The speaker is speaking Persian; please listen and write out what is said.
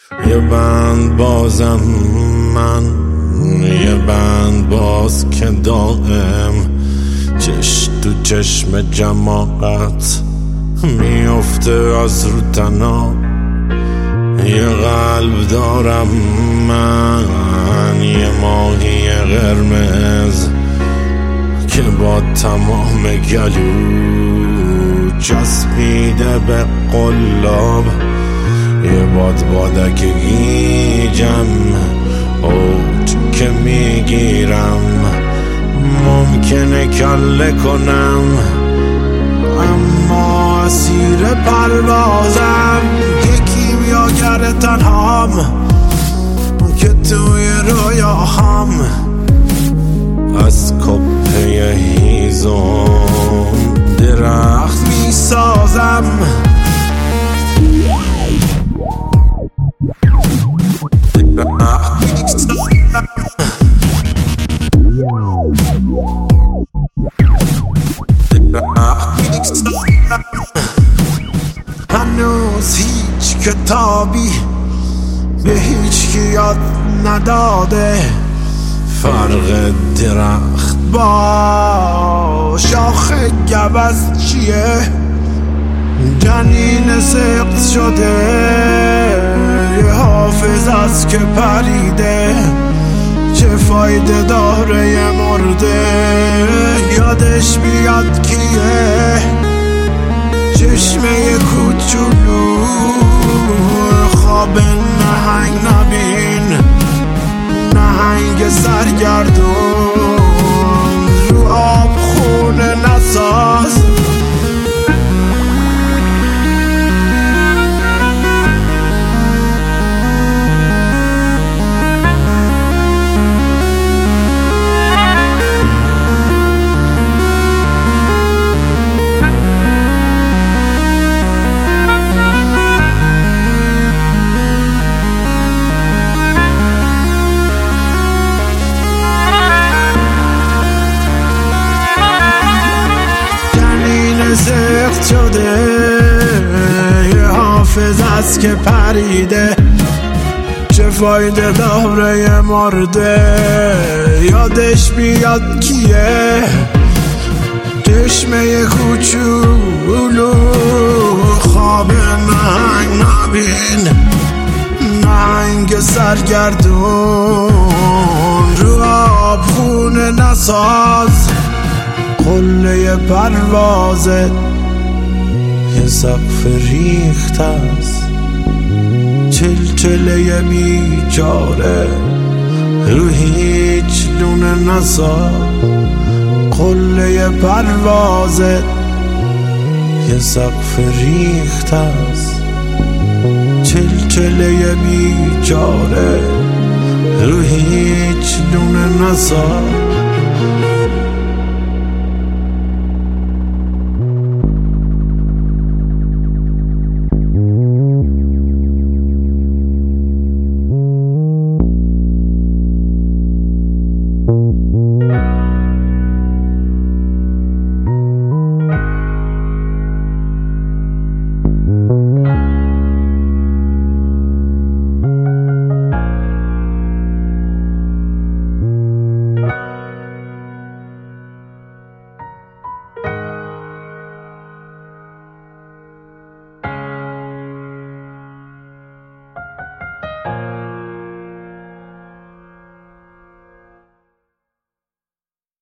یه بند بازم من، یه بند باز که دائم چش تو چشم جماعت میفته از رو تنها. یه قلب دارم من، یه ماهی قرمز که با تمام گلو چسبیده به قلاب. یه بادک گیجم اوج که میگیرم، ممکنه کله کنم اما اسیر پروازم. یکی میاگر تنهام که توی رویاهم از کپه هیزم درخت میسازم. هنوز هیچ کتابی به هیچ کی یاد نداده فرق درخت با شاخ گوز چیه. جنین سقط شده یه حافظ است که پریده، چه فایده داره یه مرده یادش بیاد کیه. چشمه کوچولو خواب نهنگ نبین، نهنگ سرگردون رو آب خونه نساز. سخت شده یه حافظ است که پریده، چه فایده داره یه مرده یادش بیاد کیه. چشمه کوچولو خواب نهنگ نبین، نهنگ سرگردون رو آب خونه نساز. قله پروازت یه سقف ریخت است، چلچله بیچاره رو هیچ لونه نساز. قله پروازت یه سقف ریخت است، چلچله بیچاره رو هیچ لونه نساز.